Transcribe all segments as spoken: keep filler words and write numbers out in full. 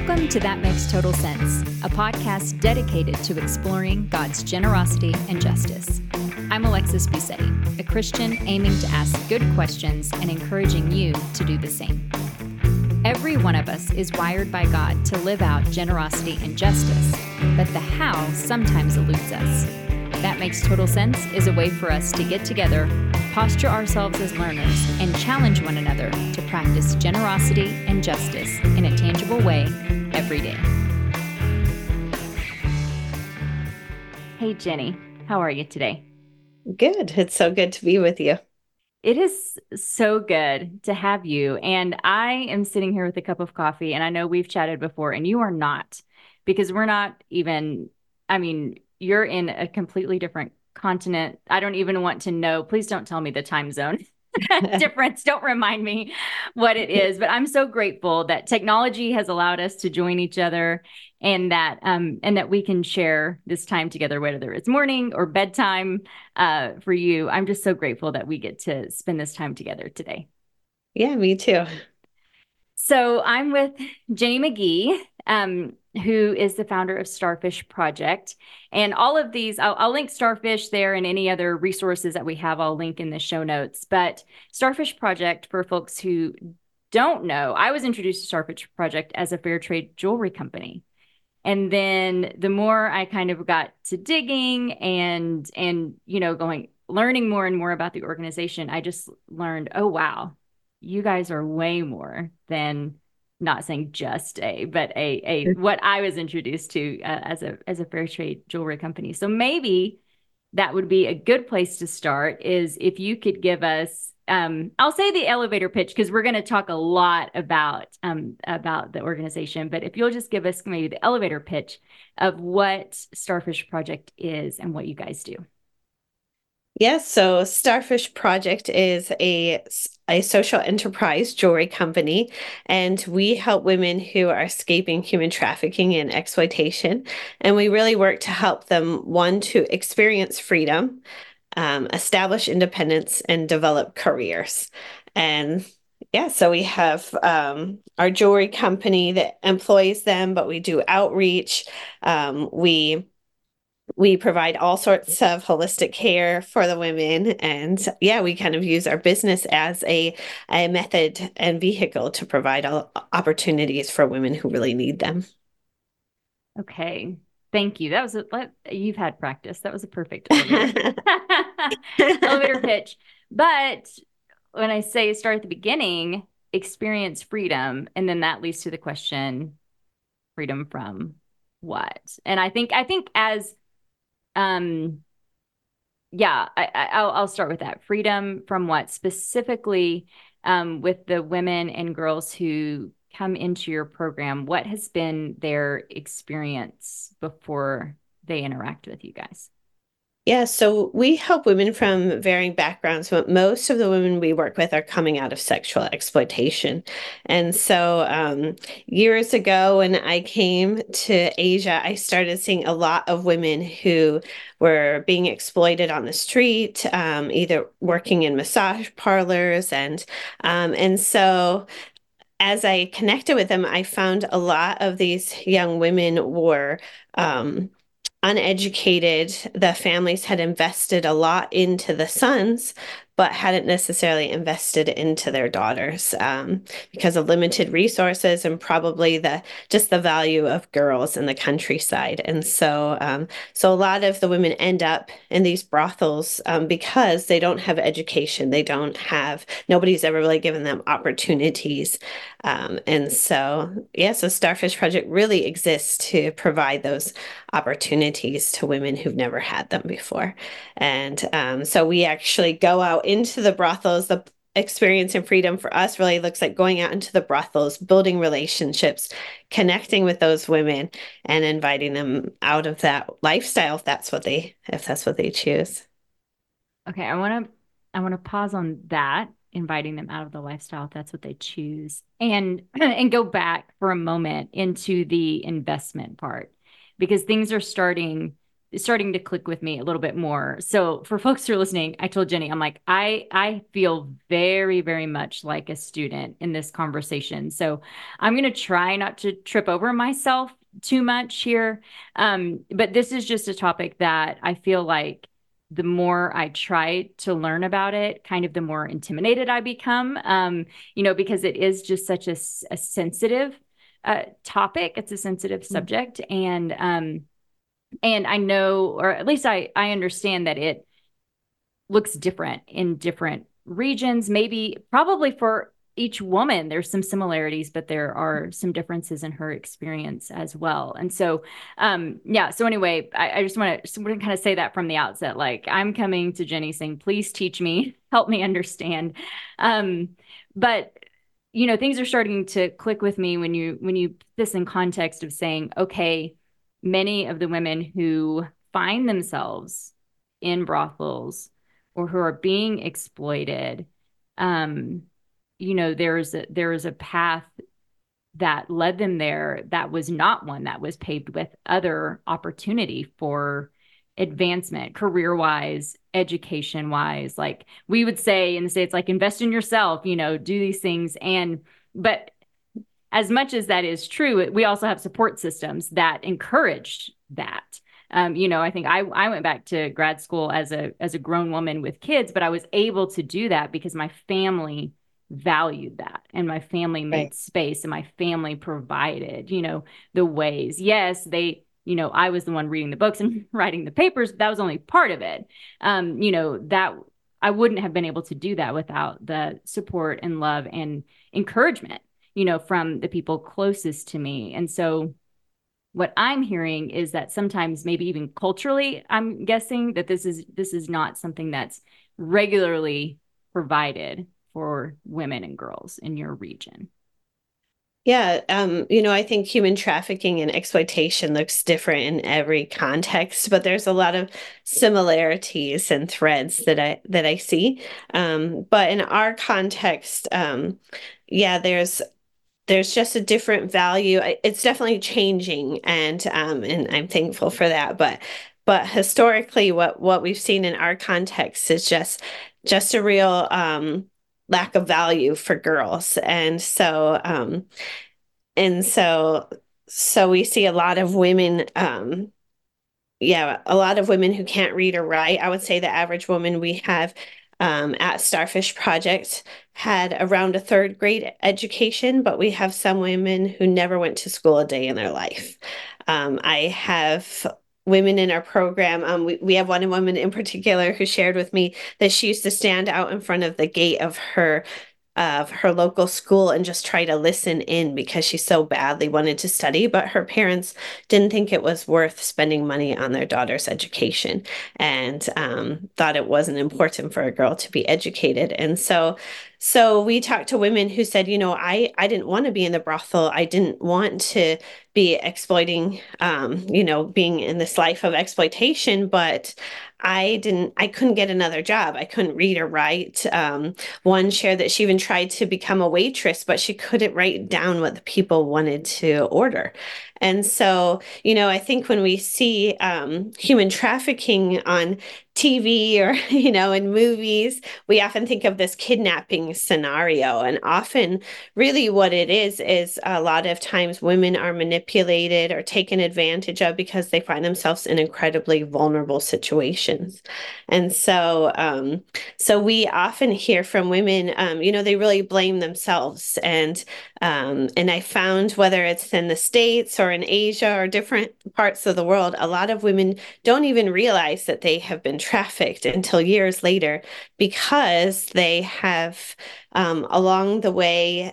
Welcome to That Makes Total Sense, a podcast dedicated to exploring God's generosity and justice. I'm Alexis Busetti, a Christian aiming to ask good questions and encouraging you to do the same. Every one of us is wired by God to live out generosity and justice, but the how sometimes eludes us. That Makes Total Sense is a way for us to get together, posture ourselves as learners, and challenge one another to practice generosity and justice in a tangible way every day. Hey, Jenny, how are you today? Good. It's so good to be with you. It is so good to have you. And I am sitting here with a cup of coffee, and I know we've chatted before, and you are not, because we're not even, I mean, you're in a completely different continent. I don't even want to know. Please don't tell me the time zone difference. Don't remind me what it is. But I'm so grateful that technology has allowed us to join each other, and that um, and that we can share this time together, whether it's morning or bedtime uh, for you. I'm just so grateful that we get to spend this time together today. Yeah, me too. So I'm with Jenny McGee, um, who is the founder of Starfish Project. And all of these, I'll, I'll link Starfish there, and any other resources that we have, I'll link in the show notes. But Starfish Project, for folks who don't know, I was introduced to Starfish Project as a fair trade jewelry company. And then the more I kind of got to digging and, and, you know, going, learning more and more about the organization, I just learned, oh, wow, you guys are way more than, not saying just a, but a, a, what I was introduced to uh, as a, as a fair trade jewelry company. So maybe that would be a good place to start, is if you could give us, um, I'll say the elevator pitch, because we're going to talk a lot about, um, about the organization, but if you'll just give us maybe the elevator pitch of what Starfish Project is and what you guys do. Yes, so Starfish Project is a, a social enterprise jewelry company, and we help women who are escaping human trafficking and exploitation. And we really work to help them, one, to experience freedom, um, establish independence, and develop careers. And yeah, so we have um, our jewelry company that employs them, but we do outreach. Um, we We provide all sorts of holistic care for the women. And yeah, we kind of use our business as a, a method and vehicle to provide all opportunities for women who really need them. Okay. Thank you. That was a, you've had practice. That was a perfect elevator, elevator pitch. But when I say start at the beginning, experience freedom, and then that leads to the question, freedom from what? And I think, I think as, um, yeah, I, I, I'll, I'll start with that. Freedom from what? Specifically, um, with the women and girls who come into your program, what has been their experience before they interact with you guys? Yeah, so we help women from varying backgrounds, but most of the women we work with are coming out of sexual exploitation. And so um, years ago, when I came to Asia, I started seeing a lot of women who were being exploited on the street, um, either working in massage parlors. And, um, and so as I connected with them, I found a lot of these young women were um, uneducated. The families had invested a lot into the sons, but hadn't necessarily invested into their daughters um, because of limited resources and probably the just the value of girls in the countryside. And so, um, so a lot of the women end up in these brothels um, because they don't have education. They don't have, nobody's ever really given them opportunities. Um, and so, yeah, so Starfish Project really exists to provide those opportunities to women who've never had them before. And um, so we actually go out into the brothels. The experience and freedom for us really looks like going out into the brothels, building relationships, connecting with those women, and inviting them out of that lifestyle if that's what they if that's what they choose. Okay, I want to I want to pause on that, inviting them out of the lifestyle if that's what they choose, and and go back for a moment into the investment part, because things are starting starting to click with me a little bit more. So for folks who are listening, I told Jenny, I'm like, I I feel very, very much like a student in this conversation. So I'm going to try not to trip over myself too much here. Um, but this is just a topic that I feel like the more I try to learn about it, kind of the more intimidated I become, um, you know, because it is just such a, a sensitive uh, topic. It's a sensitive subject. And, um, and I know, or at least I, I understand that it looks different in different regions, maybe probably for each woman, there's some similarities, but there are some differences in her experience as well. And so, um, yeah. So anyway, I, I just want to kind of say that from the outset, like I'm coming to Jenny saying, please teach me, help me understand. Um, but you know, things are starting to click with me when you, when you put this in context of saying, okay, many of the women who find themselves in brothels or who are being exploited, um, you know, there's a, there is a path that led them there that was not one that was paved with other opportunity for advancement, career wise, education wise. Like we would say in the States, like invest in yourself, you know, do these things. And, but as much as that is true, we also have support systems that encourage that. Um, you know, I think I, I went back to grad school as a as a grown woman with kids, but I was able to do that because my family valued that and my family made Right. space and my family provided, you know, the ways. Yes, they, you know, I was the one reading the books and writing the papers. That was only part of it. Um, you know, that I wouldn't have been able to do that without the support and love and encouragement, you know, from the people closest to me. And so what I'm hearing is that sometimes maybe even culturally, I'm guessing that this is this is not something that's regularly provided for women and girls in your region. Yeah, um, you know, I think human trafficking and exploitation looks different in every context, but there's a lot of similarities and threads that I that I see. Um, but in our context, um, yeah, there's there's just a different value. It's definitely changing, and um, and I'm thankful for that. But but historically, what what we've seen in our context is just just a real um, lack of value for girls, and so um, and so so we see a lot of women. Um, yeah, a lot of women who can't read or write. I would say the average woman we have um, at Starfish Project had around a third grade education, but we have some women who never went to school a day in their life. Um, I have women in our program. Um, we, we have one woman in particular who shared with me that she used to stand out in front of the gate of her of her local school and just try to listen in because she so badly wanted to study, but her parents didn't think it was worth spending money on their daughter's education and um, thought it wasn't important for a girl to be educated. And so so we talked to women who said, you know, I I didn't want to be in the brothel. I didn't want to be exploiting, um, you know, being in this life of exploitation, but I didn't, I couldn't get another job. I couldn't read or write. Um, one shared that she even tried to become a waitress, but she couldn't write down what the people wanted to order. And so, you know, I think when we see um, human trafficking on T V or, you know, in movies, we often think of this kidnapping scenario. And often, really, what it is, is a lot of times women are manipulated or taken advantage of because they find themselves in incredibly vulnerable situations. And so, um, so we often hear from women, um, you know, they really blame themselves. And um, and I found whether it's in the States or in Asia or different parts of the world, a lot of women don't even realize that they have been trafficked until years later because they have um, along the way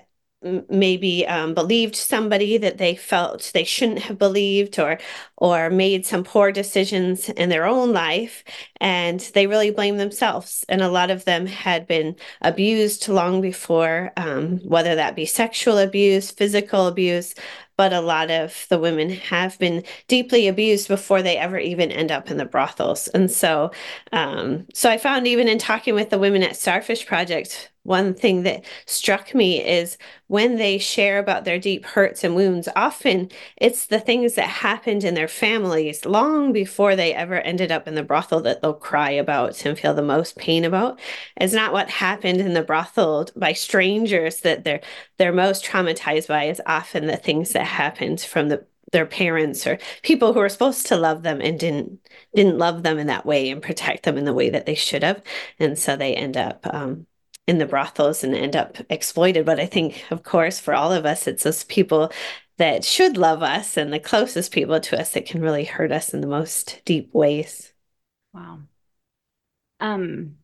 maybe um, believed somebody that they felt they shouldn't have believed or or made some poor decisions in their own life, and they really blame themselves. And a lot of them had been abused long before, um, whether that be sexual abuse, physical abuse, but a lot of the women have been deeply abused before they ever even end up in the brothels. And so um, so I found even in talking with the women at Starfish Project, one thing that struck me is when they share about their deep hurts and wounds, often it's the things that happened in their families long before they ever ended up in the brothel that they'll cry about and feel the most pain about. It's not what happened in the brothel by strangers that they're they're most traumatized by. It's often the things that happened from the their parents or people who were supposed to love them and didn't didn't love them in that way and protect them in the way that they should have. And so they end up um, in the brothels and end up exploited. But I think, of course, for all of us, it's those people that should love us and the closest people to us that can really hurt us in the most deep ways. Wow. Um,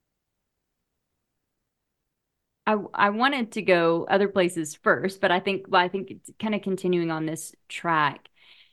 I I wanted to go other places first, but I think well, I think it's kind of continuing on this track.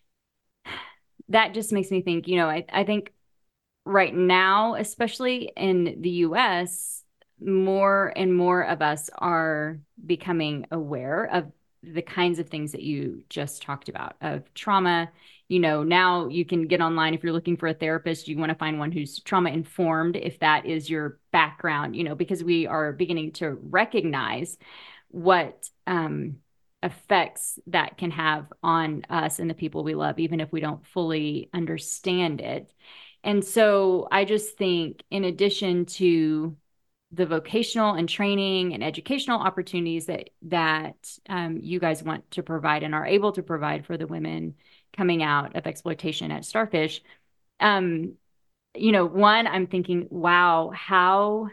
That just makes me think, you know, I, I think right now, especially in the U S, more and more of us are becoming aware of the kinds of things that you just talked about of trauma. You know, now you can get online if you're looking for a therapist, you want to find one who's trauma informed, if that is your background, you know, because we are beginning to recognize what um, effects that can have on us and the people we love, even if we don't fully understand it. And so I just think, in addition to the vocational and training and educational opportunities that that um, you guys want to provide and are able to provide for the women coming out of exploitation at Starfish, um, you know, one, I'm thinking, wow, how,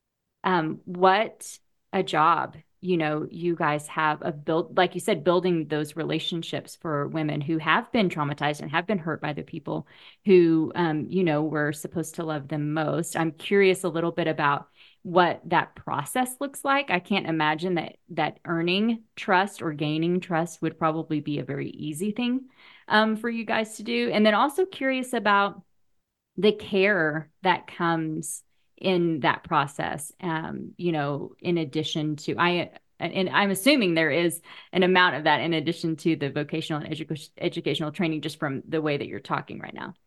um, what a job, you know, you guys have of build, like you said, building those relationships for women who have been traumatized and have been hurt by the people who, um, you know, were supposed to love them most. I'm curious a little bit about what that process looks like. I can't imagine that that earning trust or gaining trust would probably be a very easy thing um, for you guys to do. And then also curious about the care that comes in that process. Um, you know, in addition to I, and I'm assuming there is an amount of that in addition to the vocational and edu- educational training, just from the way that you're talking right now.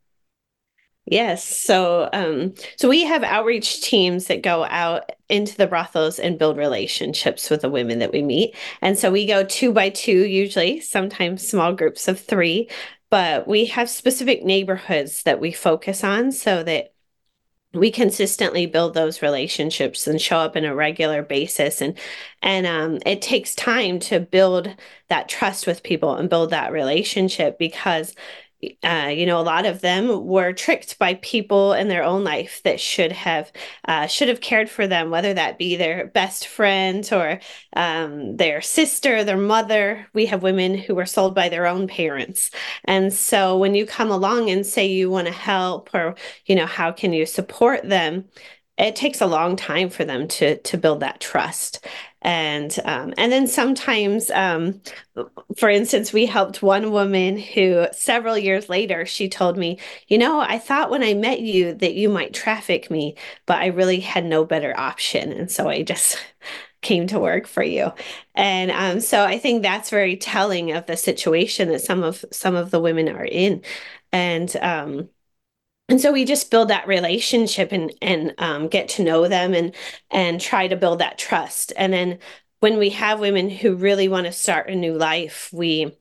Yes. So, um, so we have outreach teams that go out into the brothels and build relationships with the women that we meet. And so we go two by two, usually, sometimes small groups of three, but we have specific neighborhoods that we focus on so that we consistently build those relationships and show up in a regular basis. And and um, it takes time to build that trust with people and build that relationship because uh, you know, a lot of them were tricked by people in their own life that should have uh, should have cared for them, whether that be their best friend or um, their sister, their mother. We have women who were sold by their own parents, and so when you come along and say you want to help, or you know, how can you support them? It takes a long time for them to to build that trust. And um, and then sometimes, um, for instance, we helped one woman who several years later, she told me, you know, I thought when I met you that you might traffic me, but I really had no better option. And so I just came to work for you. And um, so I think that's very telling of the situation that some of some of the women are in. And um, and so we just build that relationship and and um, get to know them and and try to build that trust. And then when we have women who really want to start a new life, we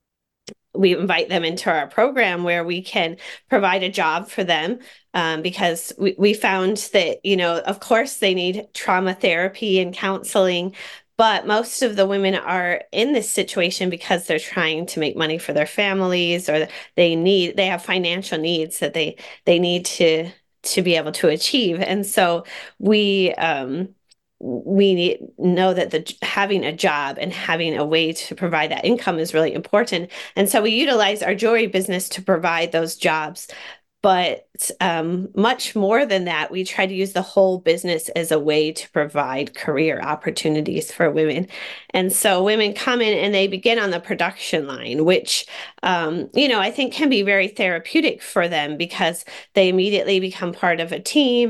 we invite them into our program where we can provide a job for them um, because we, we found that, you know, of course they need trauma therapy and counseling, but most of the women are in this situation because they're trying to make money for their families, or they need they have financial needs that they they need to to be able to achieve. And so we um we know that the having a job and having a way to provide that income is really important. And so we utilize our jewelry business to provide those jobs. But um, much more than that, we try to use the whole business as a way to provide career opportunities for women. And so women come in and they begin on the production line, which, um, you know, I think can be very therapeutic for them because they immediately become part of a team.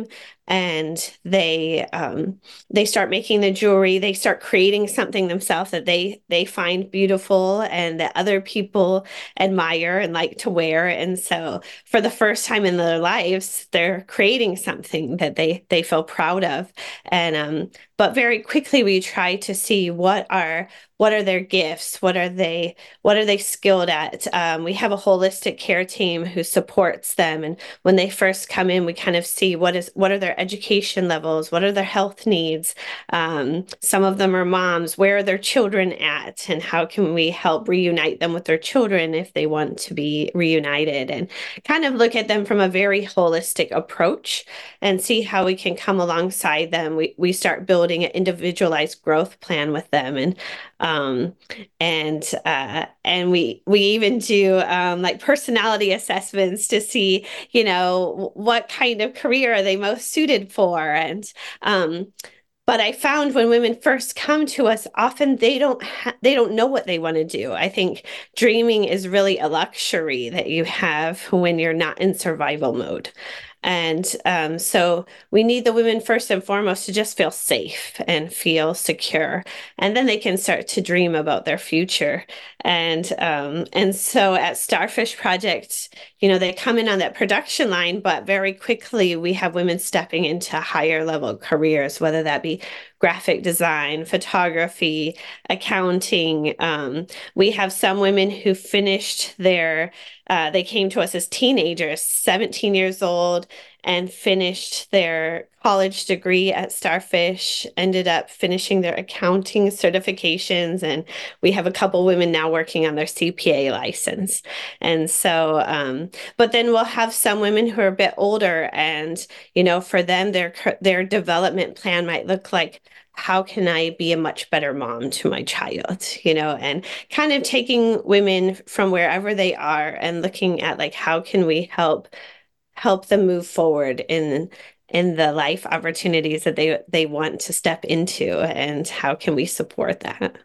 and they um, they start making the jewelry. They start creating something themselves that they they find beautiful and that other people admire and like to wear. And so for the first time in their lives, they're creating something that they they feel proud of. And um, but very quickly we try to see what are what are their gifts, what are they what are they skilled at. Um, we have a holistic care team who supports them, and when they first come in, we kind of see what is what are their education levels, what are their health needs. Um, some of them are moms. Where are their children at, and how can we help reunite them with their children if they want to be reunited, and kind of look at them from a very holistic approach and see how we can come alongside them. We we start building an individualized growth plan with them, and um, and uh, and we we even do um, like personality assessments to see, you know, what kind of career are they most suited for. And um, but I found when women first come to us, often they don't ha- they don't know what they want to do. I think dreaming is really a luxury that you have when you're not in survival mode. And um, so we need the women first and foremost to just feel safe and feel secure, and then they can start to dream about their future. And um, and so at Starfish Project, you know, they come in on that production line, but very quickly we have women stepping into higher level careers, whether that be graphic design, photography, accounting. Um, we have some women who finished their, uh, they came to us as teenagers, seventeen years old, and finished their college degree at Starfish, ended up finishing their accounting certifications. And we have a couple women now working on their C P A license. And so, um, but then we'll have some women who are a bit older, and, you know, for them, their, their development plan might look like, how can I be a much better mom to my child, you know, and kind of taking women from wherever they are and looking at like, how can we help help them move forward in in the life opportunities that they they want to step into, and how can we support that?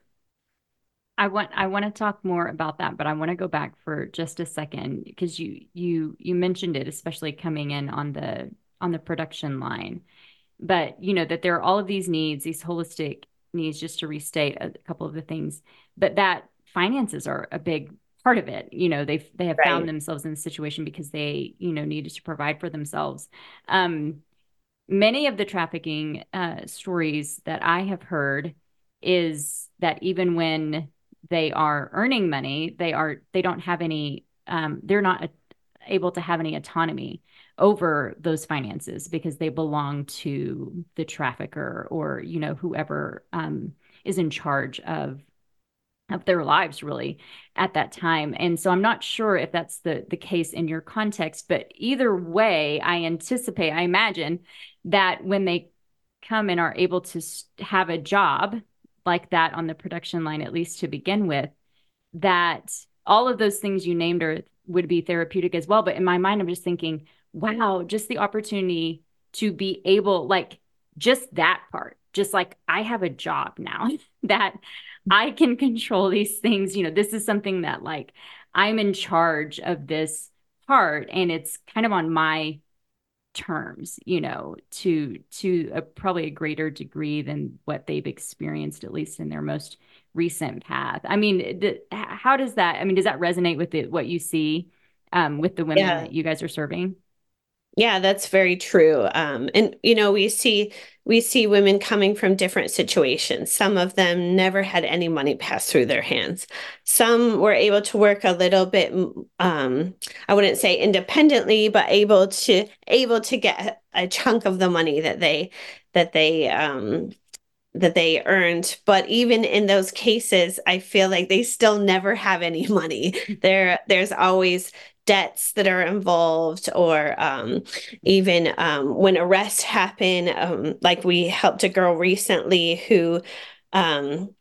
I want I want to talk more about that, but I want to go back for just a second because you you you mentioned it, especially coming in on the on the production line. But you know that there are all of these needs, these holistic needs, just to restate a couple of the things, but that finances are a big part of it. You know, they've they have found Right. themselves in a situation because they, you know, needed to provide for themselves. Um, many of the trafficking uh, stories that I have heard is that even when they are earning money, they are they don't have any um, they're not able to have any autonomy over those finances because they belong to the trafficker or you know whoever um, is in charge of of their lives really at that time. And so I'm not sure if that's the the case in your context, but either way, I anticipate, I imagine that when they come and are able to have a job like that on the production line, at least to begin with, that all of those things you named are would be therapeutic as well. But in my mind, I'm just thinking, wow, just the opportunity to be able, like, just that part, just like I have a job now that I can control these things. You know, this is something that, like, I'm in charge of this part, and it's kind of on my terms, you know, to to a probably a greater degree than what they've experienced, at least in their most recent path. I mean, th- how does that, I mean, does that resonate with it, what you see um, with the women Yeah. that you guys are serving? Yeah, that's very true. Um, and you know, we see we see women coming from different situations. Some of them never had any money pass through their hands. Some were able to work a little bit, um, I wouldn't say independently, but able to able to get a chunk of the money that they that they um, that they earned. But even in those cases, I feel like they still never have any money. There, there's always debts that are involved, or um, even um, when arrests happen. Um, like we helped a girl recently who um,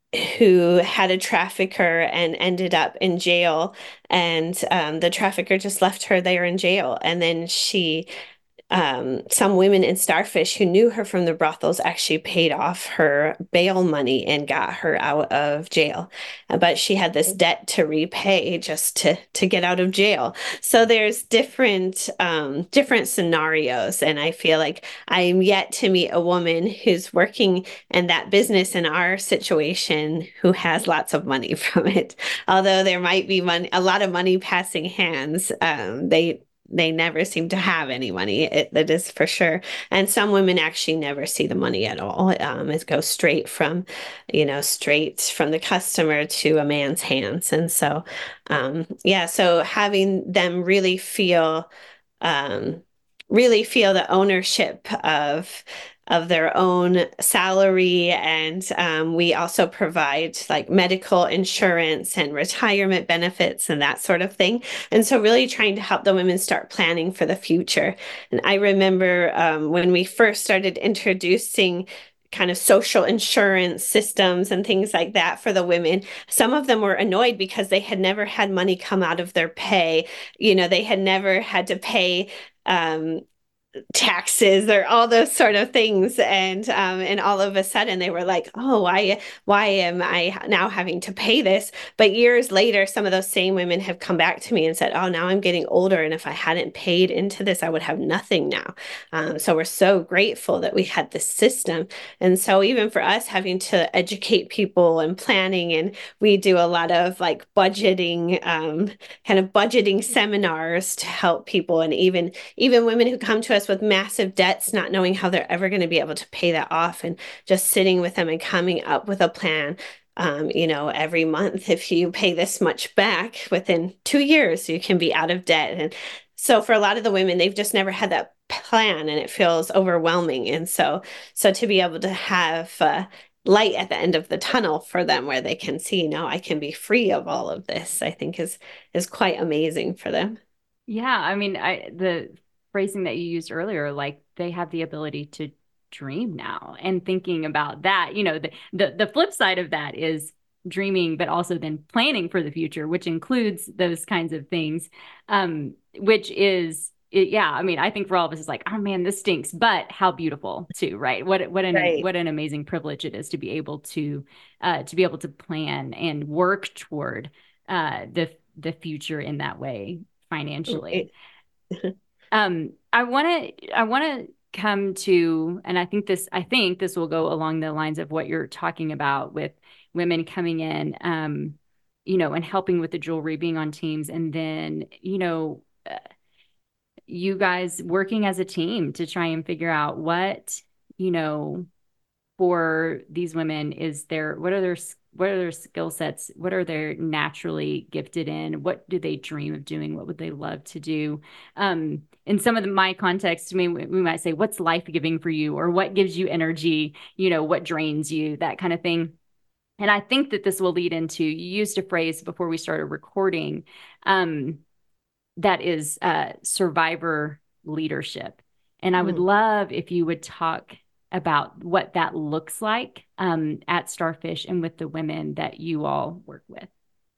who had a trafficker and ended up in jail, and um, the trafficker just left her there in jail, and then she um, some women in Starfish who knew her from the brothels actually paid off her bail money and got her out of jail. Uh, But she had this debt to repay just to to get out of jail. So there's different um, different scenarios, and I feel like I'm yet to meet a woman who's working in that business in our situation who has lots of money from it. Although there might be money, a lot of money passing hands, um, they they never seem to have any money. It, that is for sure. And some women actually never see the money at all. Um, it goes straight from, you know, straight from the customer to a man's hands. And so, um, yeah, so having them really feel, um, really feel the ownership of of their own salary. And um, we also provide like medical insurance and retirement benefits and that sort of thing. And so really trying to help the women start planning for the future. And I remember um, when we first started introducing kind of social insurance systems and things like that for the women. Some of them were annoyed because they had never had money come out of their pay. You know, they had never had to pay um, taxes or all those sort of things, and um and all of a sudden they were like, oh, why why am I now having to pay this? But years later, some of those same women have come back to me and said, oh, now I'm getting older, and if I hadn't paid into this, I would have nothing now. Um, so we're so grateful that we had this system. And so even for us having to educate people and planning, and we do a lot of like budgeting, um kind of budgeting seminars to help people, and even even women who come to us with massive debts, not knowing how they're ever going to be able to pay that off, and just sitting with them and coming up with a plan. Um, you know, every month, if you pay this much back within two years, you can be out of debt. And so for a lot of the women, they've just never had that plan, and it feels overwhelming. And so, so to be able to have uh, light at the end of the tunnel for them, where they can see, no, I can be free of all of this, I think is is quite amazing for them. Yeah, I mean, I the phrasing that you used earlier, like they have the ability to dream now, and thinking about that, you know, the the the flip side of that is dreaming, but also then planning for the future, which includes those kinds of things. Um, which is it, yeah, I mean, I think for all of us, it's like, oh man, this stinks, but how beautiful too, right? What what an Right. what an amazing privilege it is to be able to uh, to be able to plan and work toward uh, the the future in that way financially. Right. Um, I want to I want to come to, and I think this I think this will go along the lines of what you're talking about with women coming in, um, you know, and helping with the jewelry, being on teams, and then, you know, uh, you guys working as a team to try and figure out what, you know, for these women is their what are their what are their skill sets, what are they naturally gifted in, what do they dream of doing, what would they love to do. Um in some of the, my context, I mean, we, we might say, what's life giving for you, or what gives you energy, you know, what drains you, that kind of thing. And I think that this will lead into, you used a phrase before we started recording, um that is uh survivor leadership. And I would Mm. love if you would talk about what that looks like um, at Starfish and with the women that you all work with.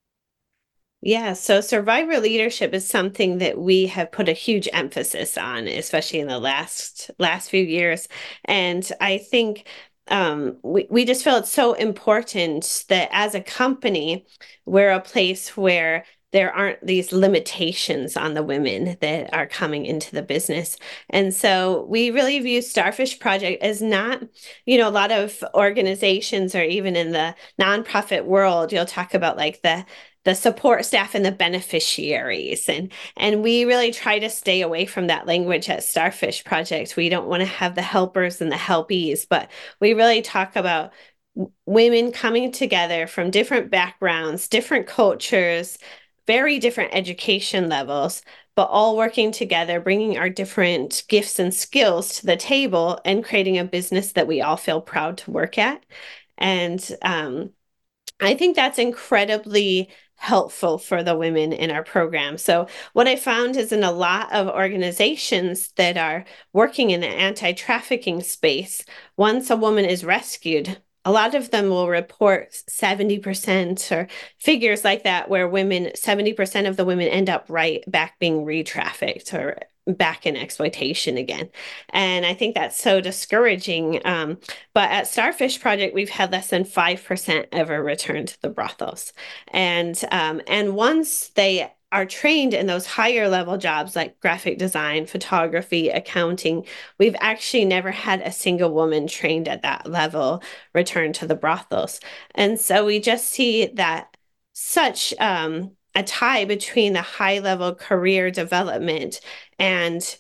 Yeah, so survivor leadership is something that we have put a huge emphasis on, especially in the last last few years. And I think um, we, we just feel it's so important that as a company, we're a place where there aren't these limitations on the women that are coming into the business. And so we really view Starfish Project as not, you know, a lot of organizations, or even in the nonprofit world, you'll talk about like the the support staff and the beneficiaries. And and we really try to stay away from that language at Starfish Project. We don't want to have the helpers and the helpees, but we really talk about women coming together from different backgrounds, different cultures, very different education levels, but all working together, bringing our different gifts and skills to the table and creating a business that we all feel proud to work at. And um, I think that's incredibly helpful for the women in our program. So what I found is in a lot of organizations that are working in the anti-trafficking space, once a woman is rescued, a lot of them will report seventy percent or figures like that, where women, seventy percent of the women end up right back being re-trafficked or back in exploitation again. And I think that's so discouraging. Um, but at Starfish Project, we've had less than five percent ever return to the brothels. And um, and once they are trained in those higher level jobs like graphic design, photography, accounting, we've actually never had a single woman trained at that level return to the brothels. And so we just see that such um, a tie between the high level career development and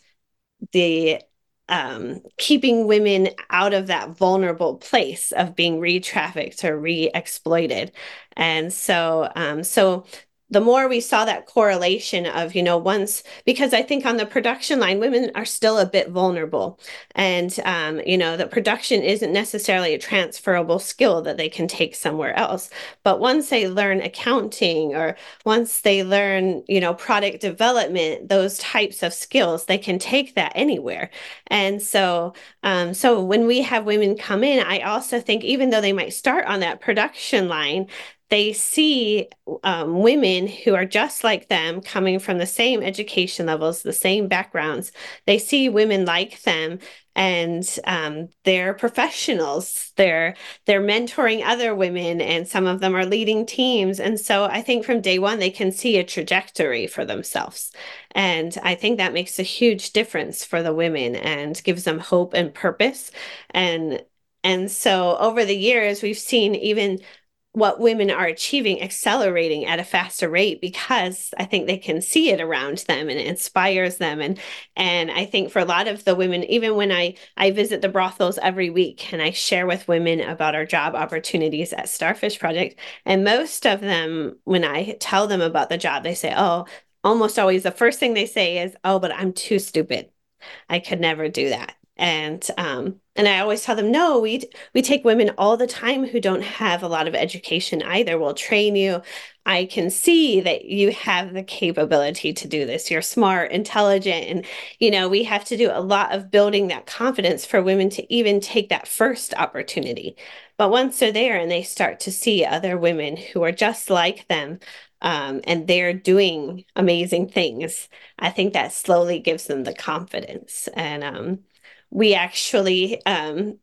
the um, keeping women out of that vulnerable place of being re-trafficked or re-exploited. And so, um, so the more we saw that correlation of, you know, once, because I think on the production line, women are still a bit vulnerable. And, um, you know, that production isn't necessarily a transferable skill that they can take somewhere else. But once they learn accounting or once they learn, you know, product development, those types of skills, they can take that anywhere. And so, um, so when we have women come in, I also think even though they might start on that production line, they see um, women who are just like them, coming from the same education levels, the same backgrounds. They see women like them, and um, they're professionals. They're they're mentoring other women, and some of them are leading teams. And so I think from day one they can see a trajectory for themselves, and I think that makes a huge difference for the women and gives them hope and purpose. And and so over the years we've seen even what women are achieving accelerating at a faster rate because I think they can see it around them and it inspires them. And and I think for a lot of the women, even when I I visit the brothels every week and I share with women about our job opportunities at Starfish Project, and most of them, when I tell them about the job, they say, oh, almost always the first thing they say is, oh, but I'm too stupid. I could never do that. And um, and I always tell them, no, we we take women all the time who don't have a lot of education either. We'll train you. I can see that you have the capability to do this. You're smart, intelligent, and you know, we have to do a lot of building that confidence for women to even take that first opportunity. But once they're there and they start to see other women who are just like them, um, and they're doing amazing things, I think that slowly gives them the confidence. And um, we actually um,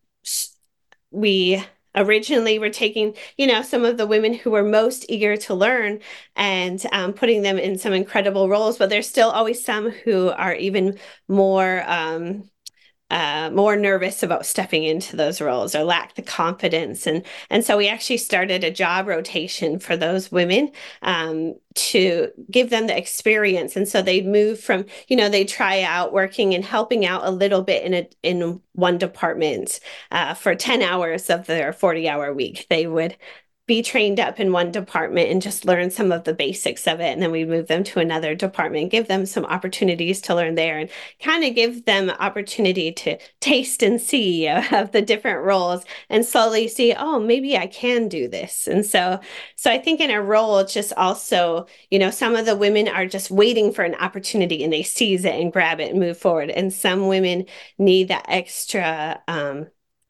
we originally were taking, you know, some of the women who were most eager to learn and um, putting them in some incredible roles, but there's still always some who are even more um, uh, more nervous about stepping into those roles or lack the confidence. And, and so we actually started a job rotation for those women um, to give them the experience. And so they move from, you know, they try out working and helping out a little bit in a in one department uh, for ten hours of their forty hour week. They would be trained up in one department and just learn some of the basics of it. And then we move them to another department, give them some opportunities to learn there and kind of give them opportunity to taste and see of the different roles and slowly see, oh, maybe I can do this. And so, so I think in a role, it's just also, you know, some of the women are just waiting for an opportunity and they seize it and grab it and move forward. And some women need that extra, um,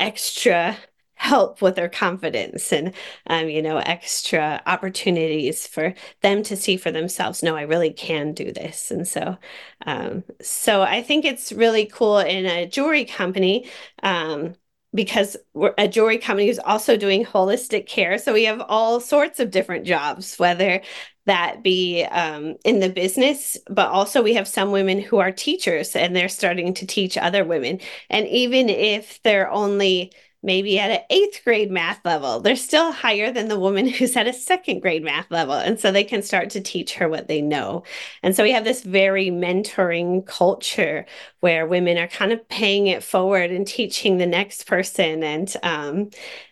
extra help with their confidence and um, you know, extra opportunities for them to see for themselves, no, I really can do this. And so um, so I think it's really cool in a jewelry company um, because we're, a jewelry company is also doing holistic care. So we have all sorts of different jobs, whether that be um, in the business, but also we have some women who are teachers and they're starting to teach other women. And even if they're only maybe at an eighth grade math level, they're still higher than the woman who's at a second grade math level. And so they can start to teach her what they know. And so we have this very mentoring culture where women are kind of paying it forward and teaching the next person. And um,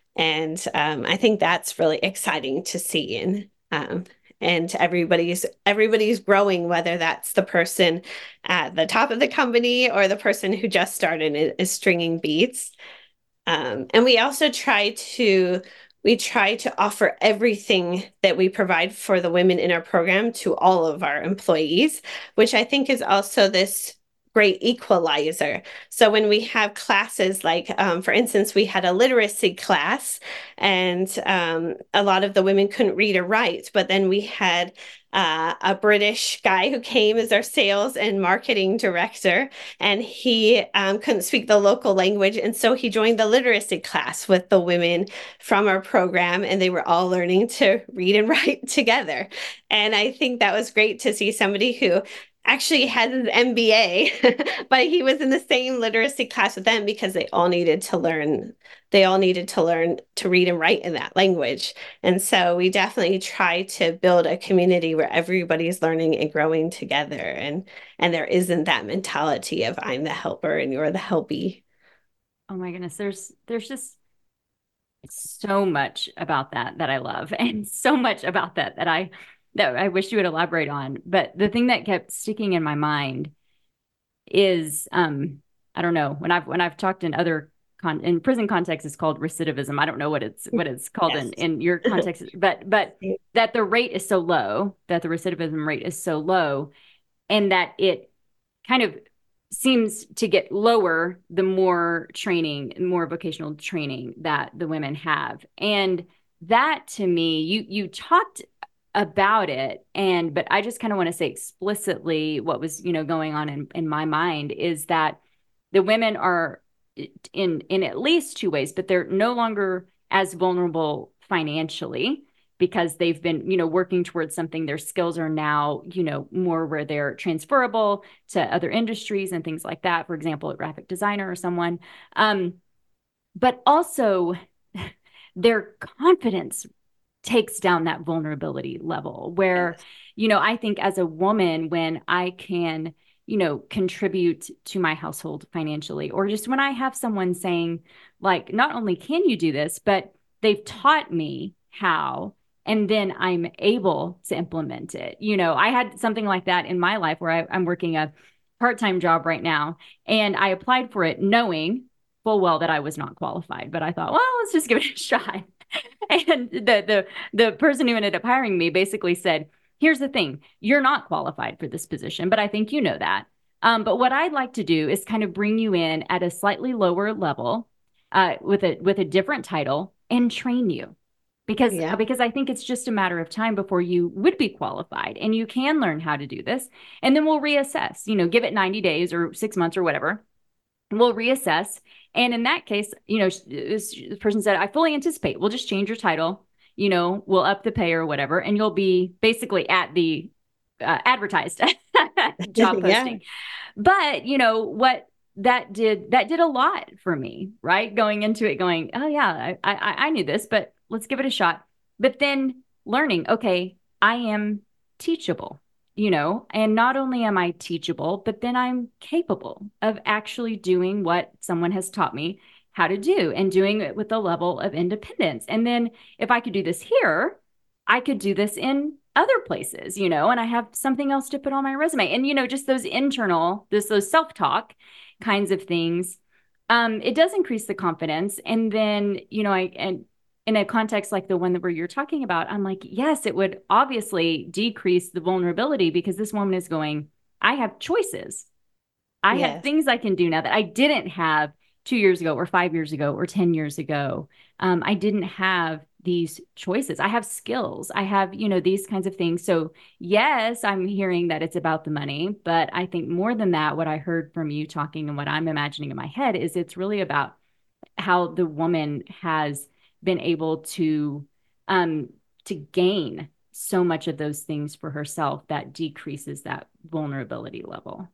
and um, I think that's really exciting to see. And um, and everybody's everybody's growing, whether that's the person at the top of the company or the person who just started and is stringing beads. Um, and we also try to we try to offer everything that we provide for the women in our program to all of our employees, which I think is also this great equalizer. So when we have classes like, um, for instance, we had a literacy class, and um, a lot of the women couldn't read or write, but then we had uh, a British guy who came as our sales and marketing director, and he um, couldn't speak the local language. And so he joined the literacy class with the women from our program, and they were all learning to read and write together. And I think that was great to see somebody who actually had his M B A, but he was in the same literacy class with them because they all needed to learn. They all needed to learn to read and write in that language. And so we definitely try to build a community where everybody's learning and growing together. And and there isn't that mentality of I'm the helper and you're the helpee. Oh my goodness, there's there's just so much about that that I love, and so much about that that I that I wish you would elaborate on. But the thing that kept sticking in my mind is, um, I don't know, when I've when I've talked in other con in prison context, it's called recidivism. I don't know what it's what it's called Yes. in in your context, but but that the rate is so low, that the recidivism rate is so low, and that it kind of seems to get lower the more training, more vocational training that the women have. And that, to me, you you talked about it, and but I just kind of want to say explicitly what was, you know, going on in, in my mind is that the women are in in at least two ways, but they're no longer as vulnerable financially because they've been, you know, working towards something. Their skills are now, you know, more where they're transferable to other industries and things like that. For example, a graphic designer or someone. Um, but also their confidence takes down that vulnerability level where, Yes. you know, I think as a woman, when I can, you know, contribute to my household financially, or just when I have someone saying, like, not only can you do this, but they've taught me how, and then I'm able to implement it. You know, I had something like that in my life where I, I'm working a part-time job right now, and I applied for it knowing full well that I was not qualified, but I thought, well, let's just give it a shot. And the the the person who ended up hiring me basically said, here's the thing, you're not qualified for this position, but I think you know that. Um, but what I'd like to do is kind of bring you in at a slightly lower level, uh, with a with a different title, and train you. Because Yeah. because I think it's just a matter of time before you would be qualified and you can learn how to do this. And then we'll reassess, you know, give it ninety days or six months or whatever. We'll reassess. And in that case, you know, this person said, I fully anticipate we'll just change your title, you know, we'll up the pay or whatever, and you'll be basically at the uh, advertised job Yeah. posting. But, you know, what that did, that did a lot for me, right? Going into it, going, oh, yeah, I, I, I knew this, but let's give it a shot. But then learning, okay, I am teachable, you know, and not only am I teachable, but then I'm capable of actually doing what someone has taught me how to do, and doing it with a level of independence. And then if I could do this here, I could do this in other places, you know, and I have something else to put on my resume. And, you know, just those internal, this, those self-talk kinds of things. Um, it does increase the confidence. And then, you know, I, and in a context like the one that where you're talking about, I'm like, yes, it would obviously decrease the vulnerability because this woman is going, I have choices. I have Yes. things I can do now that I didn't have two years ago or five years ago or ten years ago. Um, I didn't have these choices. I have skills. I have, you know, these kinds of things. So yes, I'm hearing that it's about the money, but I think more than that, what I heard from you talking and what I'm imagining in my head is it's really about how the woman has been able to um to gain so much of those things for herself that decreases that vulnerability level.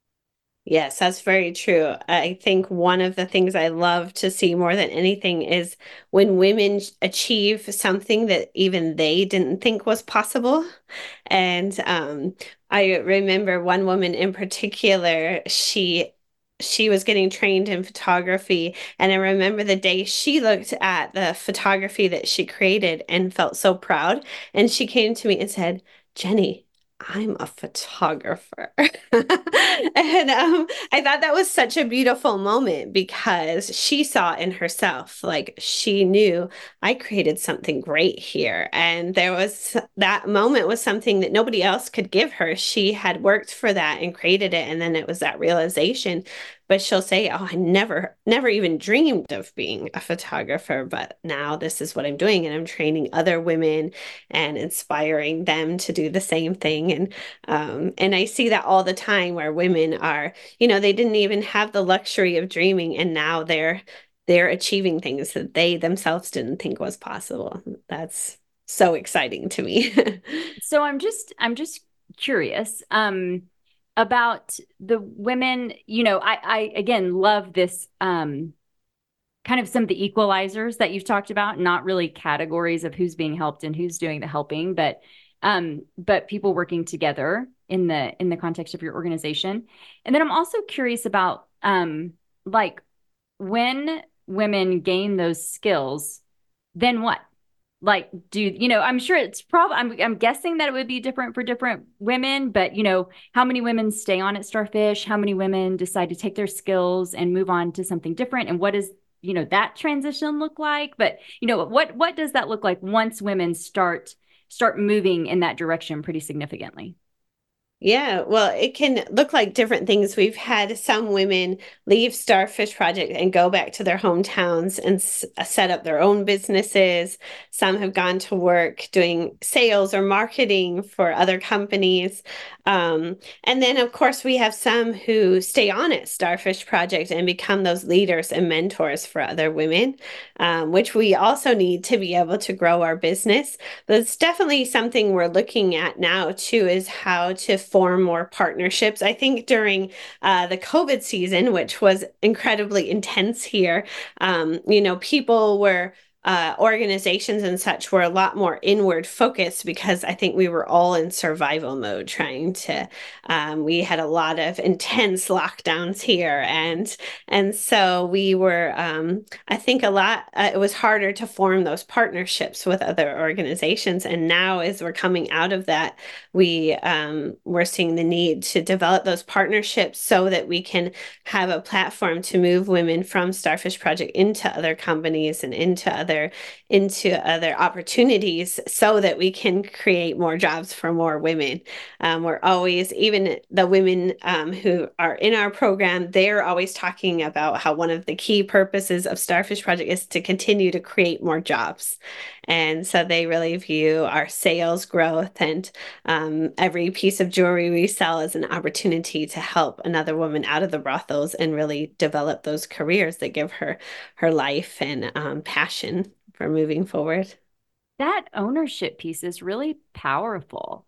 Yes, that's very true. I think one of the things I love to see more than anything is when women achieve something that even they didn't think was possible. And um, I remember one woman in particular, she she was getting trained in photography, and I remember the day she looked at the photography that she created and felt so proud. And she came to me and said, Jenny, I'm a photographer. And um, I thought that was such a beautiful moment because she saw in herself, like she knew I created something great here. And there was that moment was something that nobody else could give her. She had worked for that and created it. And then it was that realization. But she'll say, "Oh, I never, never even dreamed of being a photographer, but now this is what I'm doing, and I'm training other women and inspiring them to do the same thing." And um, and I see that all the time where women are, you know, they didn't even have the luxury of dreaming, and now they're they're achieving things that they themselves didn't think was possible. That's so exciting to me. So I'm just I'm just curious um about the women, you know, I I again love this um kind of some of the equalizers that you've talked about, not really categories of who's being helped and who's doing the helping, but um but people working together in the in the context of your organization. And then I'm also curious about um like when women gain those skills, then what? Like, do you know, I'm sure it's probably, I'm, I'm guessing that it would be different for different women, but you know, how many women stay on at Starfish? How many women decide to take their skills and move on to something different? And what does, you know, that transition look like? But, you know, what, what does that look like once women start, start moving in that direction pretty significantly? Yeah, well, it can look like different things. We've had some women leave Starfish Project and go back to their hometowns and s set up their own businesses. Some have gone to work doing sales or marketing for other companies. Um, and then, of course, we have some who stay on at Starfish Project and become those leaders and mentors for other women, um, which we also need to be able to grow our business. But it's definitely something we're looking at now, too, is how to form more partnerships. I think during uh, the COVID season, which was incredibly intense here, um, you know, people were uh, organizations and such were a lot more inward focused because I think we were all in survival mode trying to, um, we had a lot of intense lockdowns here. And, and so we were, um, I think a lot, uh, it was harder to form those partnerships with other organizations. And now as we're coming out of that, we, um, we're seeing the need to develop those partnerships so that we can have a platform to move women from Starfish Project into other companies and into other into other opportunities so that we can create more jobs for more women. Um, we're always, even the women um, who are in our program, they're always talking about how one of the key purposes of Starfish Project is to continue to create more jobs. And so they really view our sales growth and um, every piece of jewelry we sell as an opportunity to help another woman out of the brothels and really develop those careers that give her her life and um, passion for moving forward. That ownership piece is really powerful.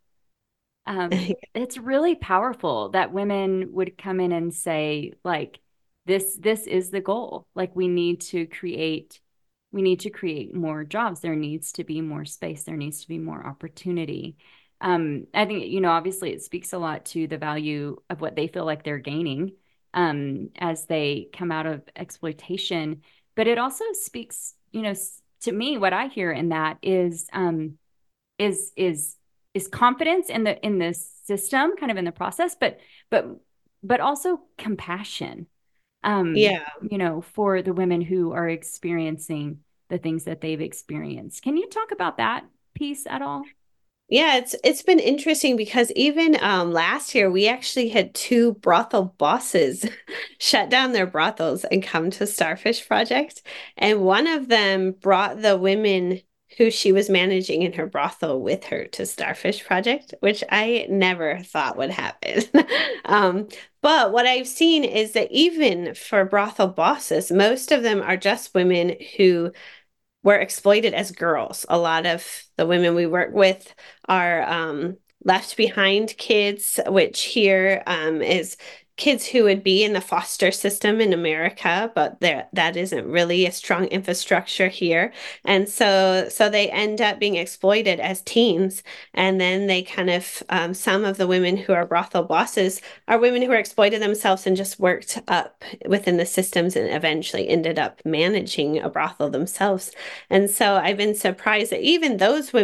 Um, it's really powerful that women would come in and say, like, this, this is the goal. Like, we need to create, we need to create more jobs. There needs to be more space. There needs to be more opportunity. Um, I think, you know, obviously it speaks a lot to the value of what they feel like they're gaining um, as they come out of exploitation. But it also speaks, you know, to me, what I hear in that is um, is is is confidence in the in the system, kind of in the process, but but but also compassion, um, Yeah. you know, for the women who are experiencing the things that they've experienced. Can you talk about that piece at all? Yeah, it's it's been interesting because even um, last year we actually had two brothel bosses shut down their brothels and come to Starfish Project, and one of them brought the women who she was managing in her brothel with her to Starfish Project, which I never thought would happen. um, but what I've seen is that even for brothel bosses, most of them are just women who were exploited as girls. A lot of the women we work with are um, left behind kids, which here um, is kids who would be in the foster system in America, but there that isn't really a strong infrastructure here. And so so they end up being exploited as teens. And then they kind of um, some of the women who are brothel bosses are women who are exploited themselves and just worked up within the systems and eventually ended up managing a brothel themselves. And so I've been surprised that even those women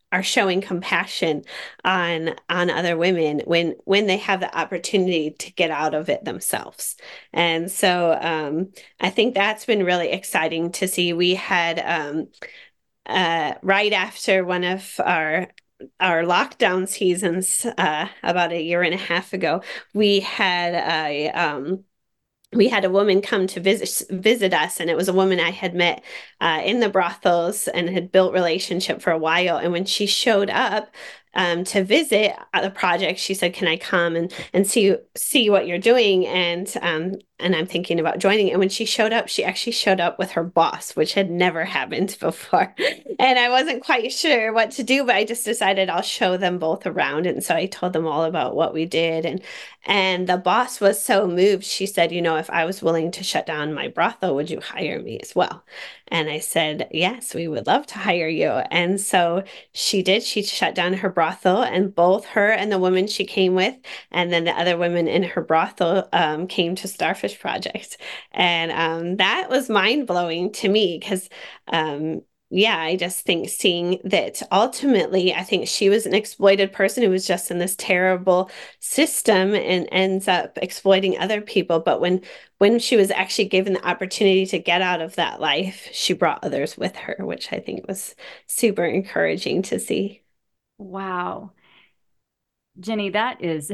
are showing compassion on on other women when when they have the opportunity to get out of it themselves. And so um, I think that's been really exciting to see. We had um, uh, right after one of our our lockdown seasons uh, about a year and a half ago, we had a um, we had a woman come to visit visit us, and it was a woman I had met uh, in the brothels and had built relationship for a while. And when she showed up um, to visit the project, she said, "Can I come and and see see what you're doing?" And um, and I'm thinking about joining. And when she showed up, she actually showed up with her boss, which had never happened before. And I wasn't quite sure what to do, but I just decided I'll show them both around. And so I told them all about what we did, and and the boss was so moved. She said, "You know, if I was willing to shut down my brothel, would you hire me as well?" And I said, "Yes, we would love to hire you." And so she did. She shut down her brothel, and both her and the woman she came with, and then the other women in her brothel um, came to Starfish Project. And um, that was mind blowing to me because um, yeah, I just think seeing that ultimately, I think she was an exploited person who was just in this terrible system and ends up exploiting other people. But when when she was actually given the opportunity to get out of that life, she brought others with her, which I think was super encouraging to see. Wow. Jenny, that is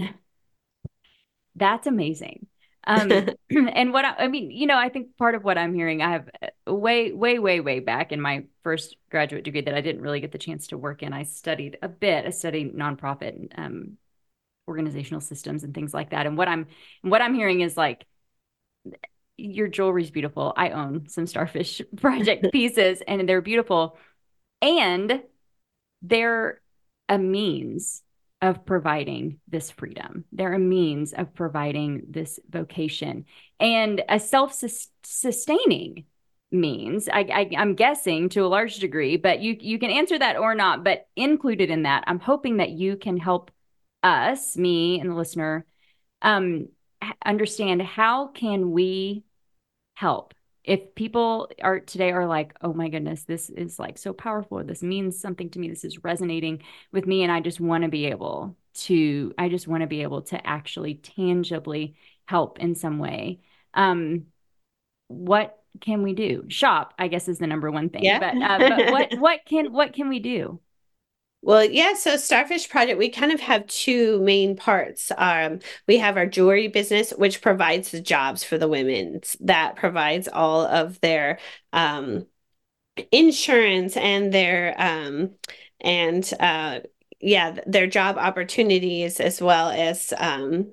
that's amazing. Um, and what I, I mean, you know, I think part of what I'm hearing, I have uh, way, way, way, way back in my first graduate degree that I didn't really get the chance to work in. I studied a bit. I studied nonprofit um, organizational systems and things like that. And what I'm what I'm hearing is like your jewelry's beautiful. I own some Starfish Project pieces, and they're beautiful, and they're a means of providing this freedom. They're a means of providing this vocation and a self-sustaining means. I, I, I'm guessing to a large degree, but you you can answer that or not. But included in that, I'm hoping that you can help us, me and the listener, um, understand how can we help if people are today are like, oh my goodness, this is like so powerful. This means something to me. This is resonating with me. And I just want to be able to, I just want to be able to actually tangibly help in some way. Um, what can we do? Shop, I guess, is the number one thing. Yeah. But uh, but what what can what can we do? Well, yeah, so Starfish Project, we kind of have two main parts. Um, we have our jewelry business, which provides the jobs for the women. That provides all of their um, insurance and their um, and uh, yeah, their job opportunities as well as um,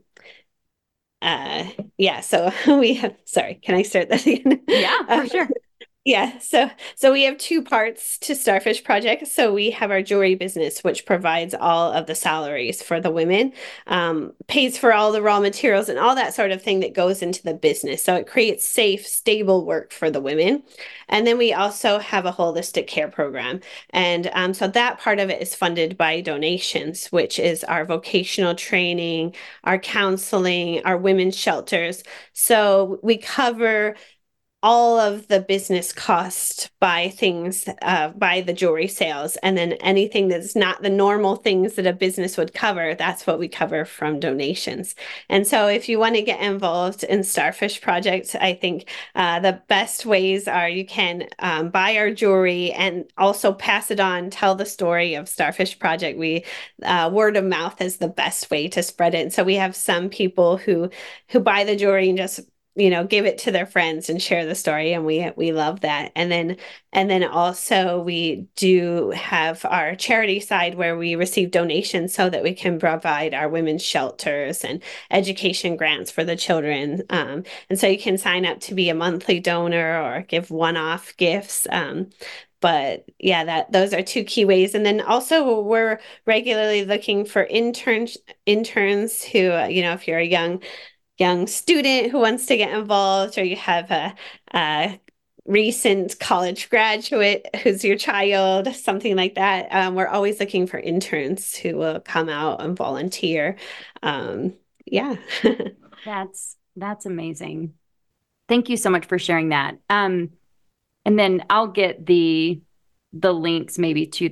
uh, yeah. So we have. Sorry, can I start that again? Yeah, Uh, for sure. yeah, so so we have two parts to Starfish Project. So we have our jewelry business, which provides all of the salaries for the women, um, pays for all the raw materials and all that sort of thing that goes into the business. So it creates safe, stable work for the women. And then we also have a holistic care program. And um, so that part of it is funded by donations, which is our vocational training, our counseling, our women's shelters. So we cover all of the business cost by things uh, by the jewelry sales, and then anything that's not the normal things that a business would cover, that's what we cover from donations. And so if you want to get involved in Starfish Project, I think uh, the best ways are you can um, buy our jewelry and also pass it on, tell the story of Starfish Project. We uh, word of mouth is the best way to spread it. And so we have some people who who buy the jewelry and just you know give it to their friends and share the story, and we we love that. And then and then also we do have our charity side where we receive donations so that we can provide our women's shelters and education grants for the children, um, and so you can sign up to be a monthly donor or give one-off gifts. Um, but yeah, that those are two key ways. And then also we're regularly looking for interns interns who, uh, you know, if you're a young young student who wants to get involved, or you have a, a recent college graduate who's your child, something like that. Um, we're always looking for interns who will come out and volunteer. Um, yeah. That's that's amazing. Thank you so much for sharing that. Um, and then I'll get the the links maybe to the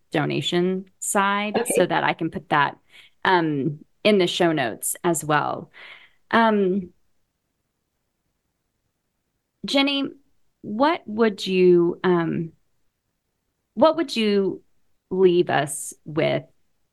donation side so Okay. that I can put that um, in the show notes as well. Um, Jenny, what would you um, what would you leave us with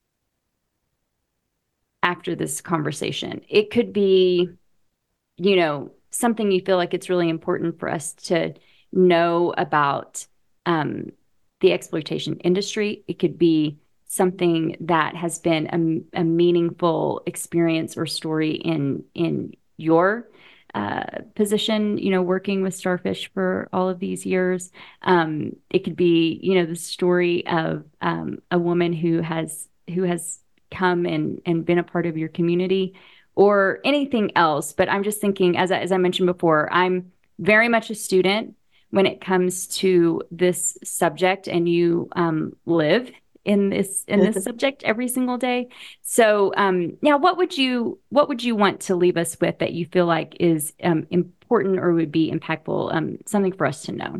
after this conversation? It could be, you know, something you feel like it's really important for us to know about um, the exploitation industry. It could be something that has been a, a meaningful experience or story in in your uh, position, you know, working with Starfish for all of these years. Um, it could be, you know, the story of um, a woman who has who has come and and been a part of your community or anything else. But I'm just thinking, as I, as I mentioned before, I'm very much a student when it comes to this subject, and you um, live in this in this subject every single day. So, um, yeah, what would you what would you want to leave us with that you feel like is um, important or would be impactful? Um, something for us to know.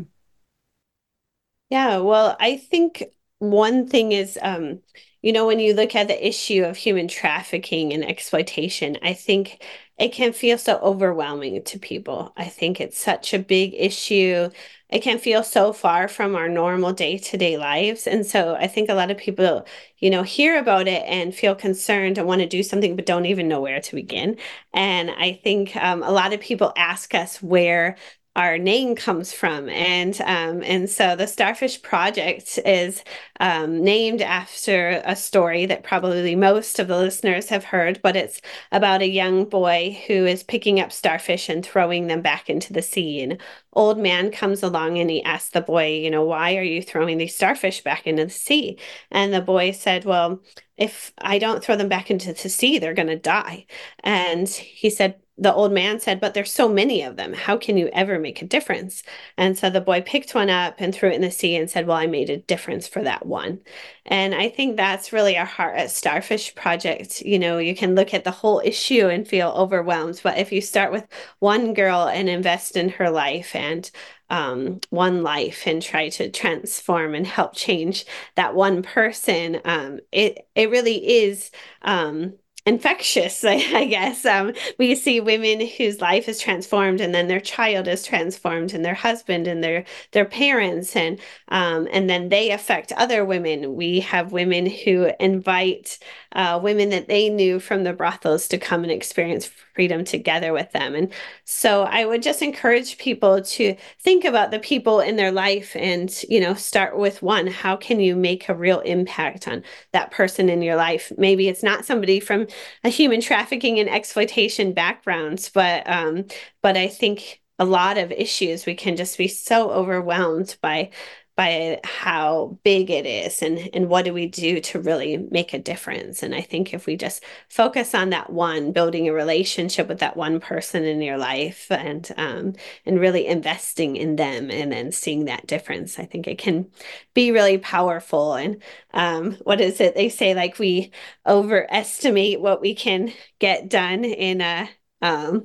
Yeah, well, I think one thing is, um, you know, when you look at the issue of human trafficking and exploitation, I think it can feel so overwhelming to people. I think it's such a big issue. It can feel so far from our normal day-to-day lives. And so I think a lot of people, you know, hear about it and feel concerned and want to do something, but don't even know where to begin. And I think um, a lot of people ask us where our name comes from. And um, and so the Starfish Project is um, named after a story that probably most of the listeners have heard, but it's about a young boy who is picking up starfish and throwing them back into the sea. And old man comes along and he asks the boy, you know, why are you throwing these starfish back into the sea? And the boy said, well, if I don't throw them back into the sea, they're going to die. And he said, the old man said, but there's so many of them. How can you ever make a difference? And so the boy picked one up and threw it in the sea and said, well, I made a difference for that one. And I think that's really our heart at Starfish Project. You know, you can look at the whole issue and feel overwhelmed, but if you start with one girl and invest in her life and um, one life and try to transform and help change that one person, um, it it really is um, infectious, I, I guess. Um, we see women whose life is transformed, and then their child is transformed, and their husband, and their their parents, and um, and then they affect other women. We have women who invite uh, women that they knew from the brothels to come and experience freedom together with them. And so I would just encourage people to think about the people in their life and, you know, start with one. How can you make a real impact on that person in your life? Maybe it's not somebody from a human trafficking and exploitation background, but um, but I think a lot of issues we can just be so overwhelmed by by how big it is, and and what do we do to really make a difference. And I think if we just focus on that one, building a relationship with that one person in your life, and um, and really investing in them and then seeing that difference, I think it can be really powerful. And um, what is it they say, like we overestimate what we can get done in a um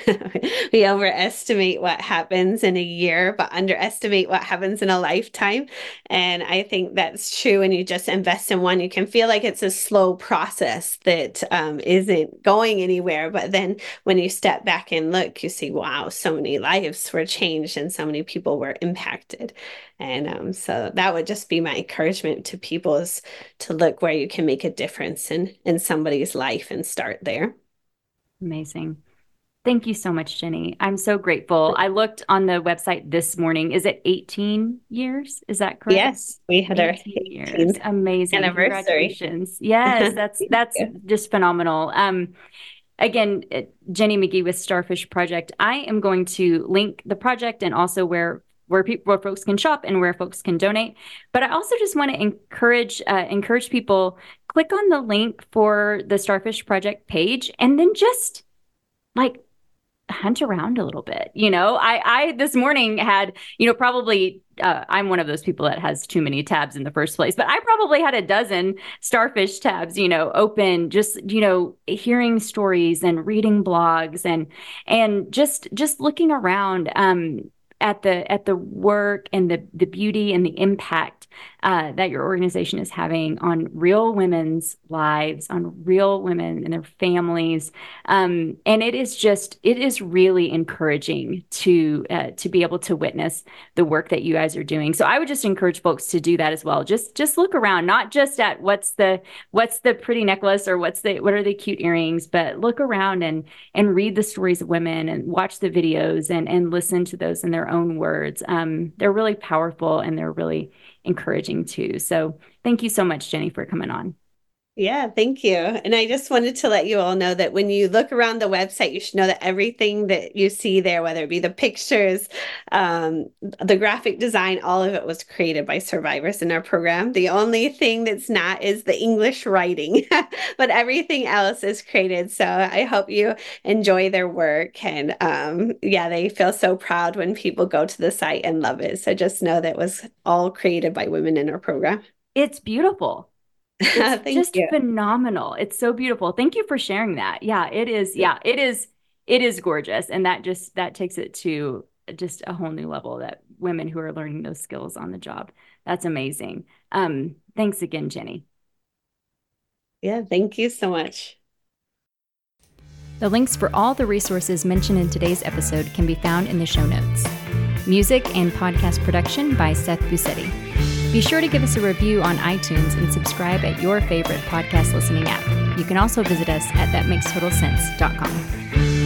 we overestimate what happens in a year, but underestimate what happens in a lifetime. And I think that's true. When you just invest in one, you can feel like it's a slow process that um, isn't going anywhere. But then when you step back and look, you see, wow, so many lives were changed and so many people were impacted. And um, so that would just be my encouragement to people, is to look where you can make a difference in in somebody's life and start there. Amazing. Thank you so much, Jenny. I'm so grateful. I looked on the website this morning. Is it eighteen years? Is that correct? Yes, we had our eighteen years. eighteenth Amazing. anniversary. Congratulations. Yes, that's Thank that's you. just phenomenal. Um, again, uh, Jenny McGee with Starfish Project. I am going to link the project and also where where people where folks can shop and where folks can donate. But I also just want to encourage uh, encourage people, click on the link for the Starfish Project page and then just like hunt around a little bit. You know, I, I this morning had, you know, probably uh, I'm one of those people that has too many tabs in the first place, but I probably had a dozen Starfish tabs, you know, open, just, you know, hearing stories and reading blogs and, and just, just looking around um, at the, at the work and the, the beauty and the impact uh, that your organization is having on real women's lives, on real women and their families. Um, and it is just, it is really encouraging to, uh, to be able to witness the work that you guys are doing. So I would just encourage folks to do that as well. Just, just look around, not just at what's the, what's the pretty necklace or what's the, what are the cute earrings, but look around and, and read the stories of women and watch the videos and, and listen to those in their own words. Um, they're really powerful and they're really encouraging too. So thank you so much, Jenny, for coming on. Yeah, thank you. And I just wanted to let you all know that when you look around the website, you should know that everything that you see there, whether it be the pictures, um, the graphic design, all of it was created by survivors in our program. The only thing that's not is the English writing, but everything else is created. So I hope you enjoy their work. And um, yeah, they feel so proud when people go to the site and love it. So just know that it was all created by women in our program. It's beautiful. It's Thank just you. phenomenal. It's so beautiful. Thank you for sharing that. Yeah, it is. Yeah, it is. It is gorgeous. And that just, that takes it to just a whole new level, that women who are learning those skills on the job. That's amazing. Um, thanks again, Jenny. Yeah, thank you so much. The links for all the resources mentioned in today's episode can be found in the show notes. Music and podcast production by Seth Busetti. Be sure to give us a review on iTunes and subscribe at your favorite podcast listening app. You can also visit us at that makes total sense dot com.